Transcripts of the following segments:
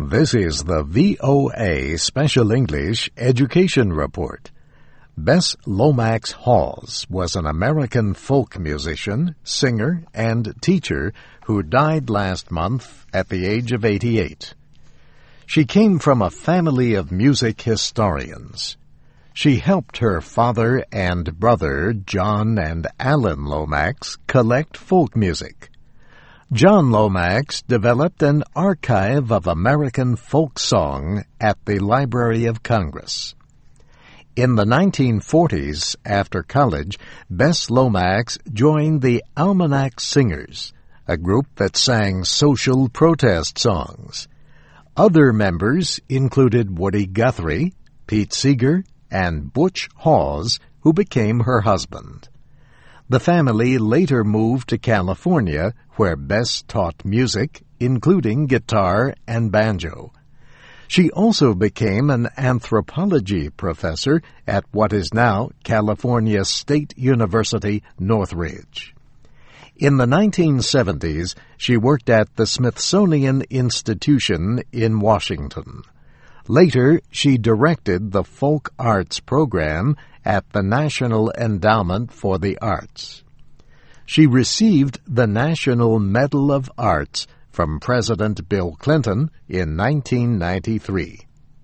This is the VOA Special English Education Report. Bess Lomax Hawes was an American folk musician, singer, and teacher who died last month at the age of 88. She came from a family of music historians. She helped her father and brother, John and Alan Lomax, collect folk music. John Lomax developed an archive of American folk song at the Library of Congress. In the 1940s, after college, Bess Lomax joined the Almanac Singers, a group that sang social protest songs. Other members included Woody Guthrie, Pete Seeger, and Butch Hawes, who became her husband. The family later moved to California, where Bess taught music, including guitar and banjo. She also became an anthropology professor at what is now California State University, Northridge. In the 1970s, she worked at the Smithsonian Institution in Washington. Later, she directed the Folk Arts Program at the National Endowment for the Arts. She received the National Medal of Arts from President Bill Clinton in 1993.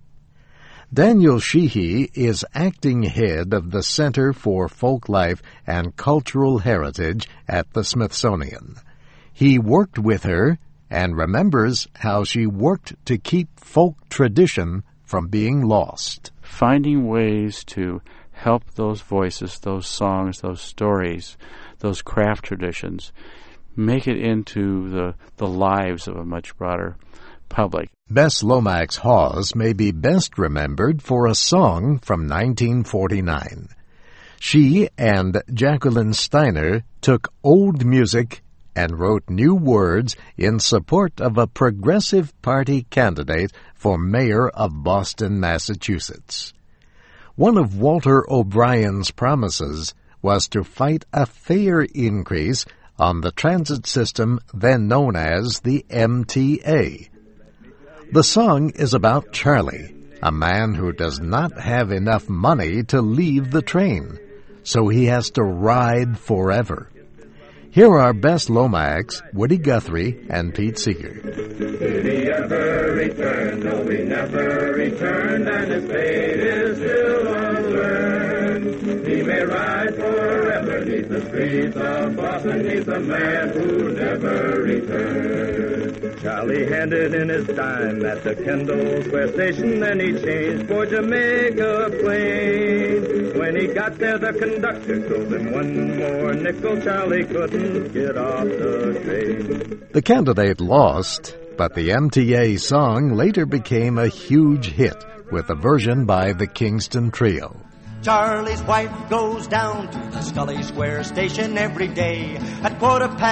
Daniel Sheehy is acting head of the Center for Folklife and Cultural Heritage at the Smithsonian. He worked with her and remembers how she worked to keep folk tradition from being lost. Finding ways to help those voices, those songs, those stories, those craft traditions, make it into the lives of a much broader public. Bess Lomax Hawes may be best remembered for a song from 1949. She and Jacqueline Steiner took old music and wrote new words in support of a Progressive Party candidate for mayor of Boston, Massachusetts. One of Walter O'Brien's promises was to fight a fare increase on the transit system then known as the MTA. The song is about Charlie, a man who does not have enough money to leave the train, so he has to ride forever. Here are Bess Lomax, Woody Guthrie, and Pete Seeger. Did he ever return? No, he never returned, and his fate is still unlearned. He may ride forever neath the streets of Boston. He's the man who never returned. Charlie handed in his dime at the Kendall Square station, then he changed for Jamaica Plain. When he got there, the conductor told him one more nickel. Charlie couldn't get off the train. The candidate lost, but the MTA song later became a huge hit with a version by the Kingston Trio. Charlie's wife goes down to the Scully Square station every day at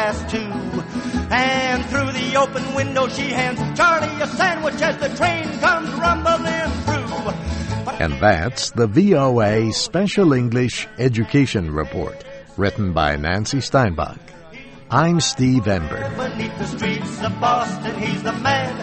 2:15. And through the open window she hands Charlie a sandwich as the train comes rumbling through. And that's the VOA Special English Education Report, written by Nancy Steinbach. I'm Steve Ember. Beneath the streets of Boston, he's the man